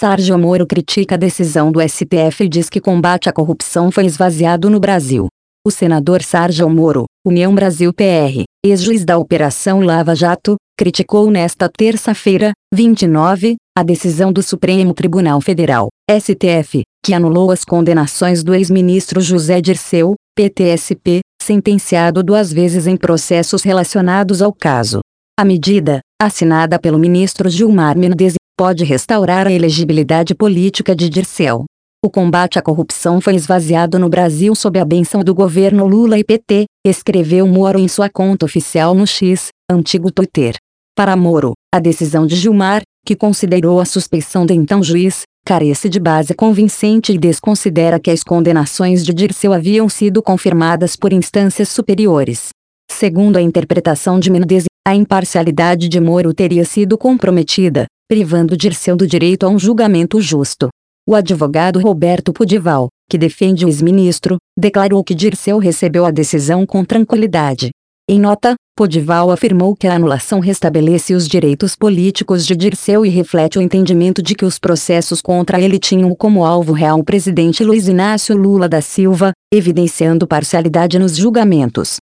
Sérgio Moro critica a decisão do STF e diz que combate à corrupção foi esvaziado no Brasil. O senador Sérgio Moro, União Brasil PR, ex-juiz da Operação Lava Jato, criticou nesta terça-feira, 29, a decisão do Supremo Tribunal Federal, STF, que anulou as condenações do ex-ministro José Dirceu, PTSP, sentenciado 2 vezes em processos relacionados ao caso. A medida, assinada pelo ministro Gilmar Mendes, pode restaurar a elegibilidade política de Dirceu. O combate à corrupção foi esvaziado no Brasil sob a bênção do governo Lula e PT, escreveu Moro em sua conta oficial no X, antigo Twitter. Para Moro, a decisão de Gilmar, que considerou a suspeição do então juiz, carece de base convincente e desconsidera que as condenações de Dirceu haviam sido confirmadas por instâncias superiores. Segundo a interpretação de Mendes, a imparcialidade de Moro teria sido comprometida, privando Dirceu do direito a um julgamento justo. O advogado Roberto Pudival, que defende o ex-ministro, declarou que Dirceu recebeu a decisão com tranquilidade. Em nota, Pudival afirmou que a anulação restabelece os direitos políticos de Dirceu e reflete o entendimento de que os processos contra ele tinham como alvo real o presidente Luiz Inácio Lula da Silva, evidenciando parcialidade nos julgamentos.